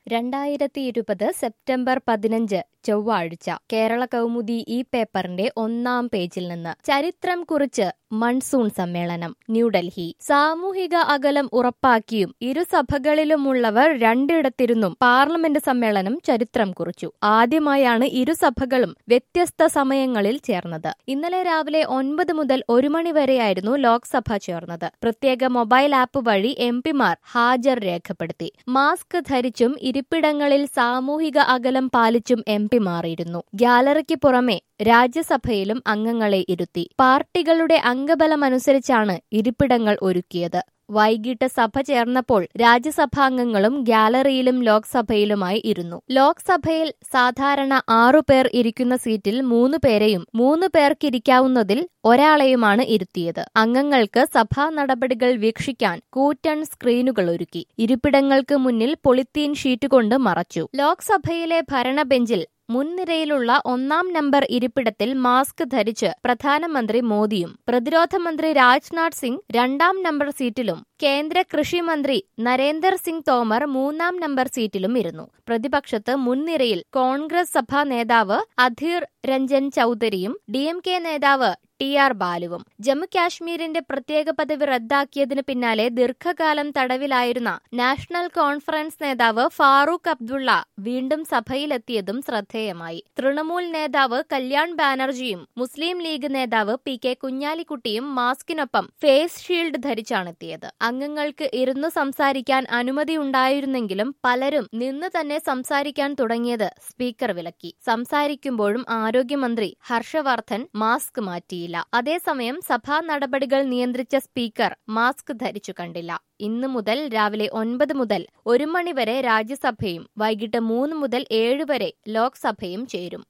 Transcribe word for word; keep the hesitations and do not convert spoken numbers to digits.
രണ്ടായിരത്തി ഇരുപത് സെപ്റ്റംബർ പതിനഞ്ച് ചൊവ്വാഴ്ച കേരള കൗമുദി ഈ പേപ്പറിന്റെ ഒന്നാം പേജിൽ നിന്ന് ചരിത്രം കുറിച്ച് മൺസൂൺ സമ്മേളനം ന്യൂഡൽഹി. സാമൂഹിക അകലം ഉറപ്പാക്കിയും ഇരുസഭകളിലുമുള്ളവർ രണ്ടിടത്തിരുന്നും പാർലമെന്റ് സമ്മേളനം ചരിത്രം കുറിച്ചു. ആദ്യമായാണ് ഇരുസഭകളും വ്യത്യസ്ത സമയങ്ങളിൽ ചേർന്നത്. ഇന്നലെ രാവിലെ ഒൻപത് മുതൽ ഒരു മണി വരെയായിരുന്നു ലോക്സഭ ചേർന്നത്. പ്രത്യേക മൊബൈൽ ആപ്പ് വഴി എം പിമാർ ഹാജർ രേഖപ്പെടുത്തി. മാസ്ക് ധരിച്ചും ഇരിപ്പിടങ്ങളിൽ സാമൂഹിക അകലം പാലിച്ചും എം പിമാറിയിരുന്നു. ഗ്യാലറിക്ക് പുറമെ രാജ്യസഭയിലും അംഗങ്ങളെ ഇരുത്തി. പാർട്ടികളുടെ അംഗബലമനുസരിച്ചാണ് ഇരിപ്പിടങ്ങൾ ഒരുക്കിയത്. വൈകിട്ട് സഭ ചേർന്നപ്പോൾ രാജ്യസഭാംഗങ്ങളും ഗ്യാലറിയിലും ലോക്സഭയിലുമായി ഇരുന്നു. ലോക്സഭയിൽ സാധാരണ ആറുപേർ ഇരിക്കുന്ന സീറ്റിൽ മൂന്ന് പേരെയും മൂന്ന് പേർക്കിരിക്കാവുന്നതിൽ ഒരാളെയുമാണ് ഇരുത്തിയത്. അംഗങ്ങൾക്ക് സഭാ നടപടികൾ വീക്ഷിക്കാൻ കൂറ്റൻ സ്ക്രീനുകൾ ഒരുക്കി. ഇരിപ്പിടങ്ങൾക്ക് മുന്നിൽ പൊളിത്തീൻ ഷീറ്റ് കൊണ്ട് മറച്ചു. ലോക്സഭയിലെ ഭരണബെഞ്ചിൽ മുൻനിരയിലുള്ള ഒന്നാം നമ്പർ ഇരിപ്പിടത്തിൽ മാസ്ക് ധരിച്ച് പ്രധാനമന്ത്രി മോദിയും പ്രതിരോധ മന്ത്രി രാജ്നാഥ് സിംഗ് രണ്ടാം നമ്പർ സീറ്റിലും കേന്ദ്ര കൃഷി മന്ത്രി നരേന്ദർ സിംഗ് തോമർ മൂന്നാം നമ്പർ സീറ്റിലും ഇരുന്നു. പ്രതിപക്ഷത്ത് മുൻനിരയിൽ കോൺഗ്രസ് സഭാ നേതാവ് അധീർ രഞ്ജൻ ചൌധരിയും ഡി എം കെ നേതാവ് ടി ആർ ബാലുവും. ജമ്മുകാശ്മീരിന്റെ പ്രത്യേക പദവി റദ്ദാക്കിയതിനു പിന്നാലെ ദീർഘകാലം തടവിലായിരുന്ന നാഷണൽ കോൺഫറൻസ് നേതാവ് ഫാറൂഖ് അബ്ദുള്ള വീണ്ടും സഭയിലെത്തിയതും ശ്രദ്ധേയമായി. തൃണമൂൽ നേതാവ് കല്യാൺ ബാനർജിയും മുസ്ലിം ലീഗ് നേതാവ് പി കെ കുഞ്ഞാലിക്കുട്ടിയും മാസ്കിനൊപ്പം ഫേസ് ഷീൽഡ് ധരിച്ചാണെത്തിയത്. അംഗങ്ങൾക്ക് ഇരുന്നു സംസാരിക്കാൻ അനുമതിയുണ്ടായിരുന്നെങ്കിലും പലരും നിന്ന് തന്നെ സംസാരിക്കാൻ തുടങ്ങിയത് സ്പീക്കർ വിലക്കി. സംസാരിക്കുമ്പോഴും ആരോഗ്യമന്ത്രി ഹർഷവർദ്ധൻ മാസ്ക് മാറ്റിയില്ല. അതേസമയം സഭാ നടപടികൾ നിയന്ത്രിച്ച സ്പീക്കർ മാസ്ക് ധരിച്ചു കണ്ടില്ല. ഇന്ന് മുതൽ രാവിലെ ഒൻപത് മുതൽ ഒരു മണി വരെ രാജ്യസഭയും വൈകിട്ട് മൂന്ന് മുതൽ ഏഴ് വരെ ലോക്സഭയും ചേരും.